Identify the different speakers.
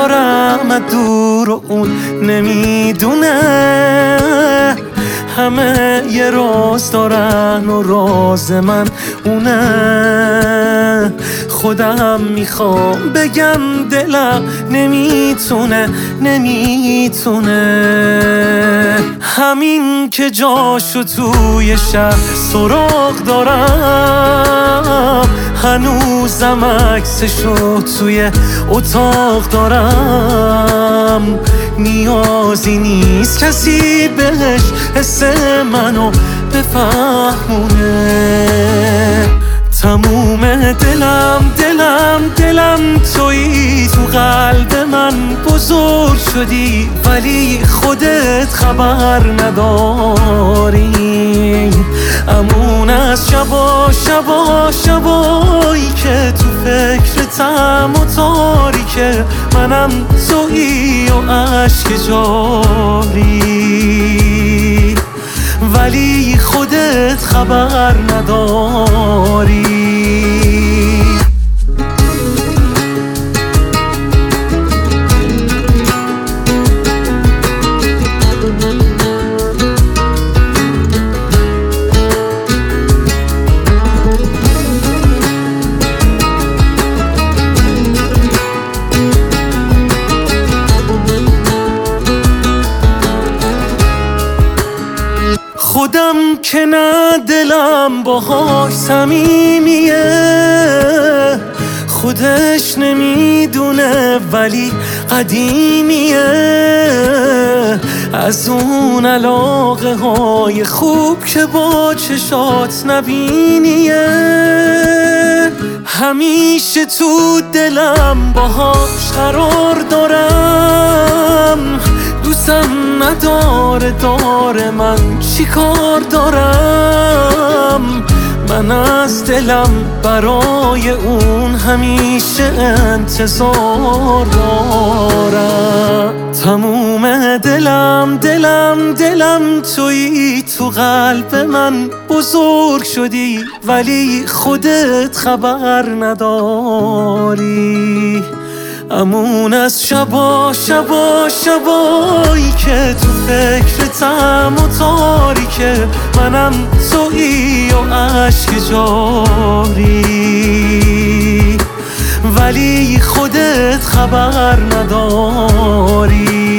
Speaker 1: دارم دور و اون نمیدونه. همه یه راز دارن و راز من اونه. خودم میخوام بگم دلم نمیتونه. همین که جاشو توی شب سراغ دارم، هنوزم عکسشو توی اتاق دارم. نیازی نیست کسی بهش حس منو بفهمونه. تموم دلم تویی، تو قلب من بزرگ شدی ولی خودت خبر نداری. امون از شبایی که تو فکرتم و تاریکه، منم تویی و عشق جاری ولی خودت خبر نداری. خودم که نه دلم باهاش صمیمیه، خودش نمیدونه ولی قدیمیه. از اون علاقه های خوب که با چشات نبینیه. همیشه تو دلم باهاش قرار دارم، دوستم نداره من چی کار دارم. من از دلم برای اون همیشه انتظار دارم. تموم دلم تویی، تو قلب من بزرگ شدی ولی خودت خبر نداری. امون از شبایی که تو فکرتم و تاریکه، منم تویی و عشق جاری ولی خودت خبر نداری.